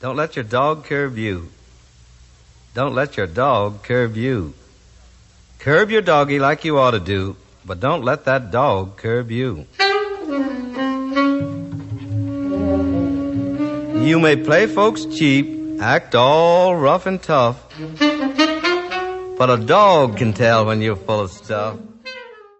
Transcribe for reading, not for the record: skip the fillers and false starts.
Don't let your dog curb you. Don't let your dog curb you. Curb your doggy like you ought to do, but don't let that dog curb you. You may play folks cheap, act all rough and tough, but a dog can tell when you're full of stuff.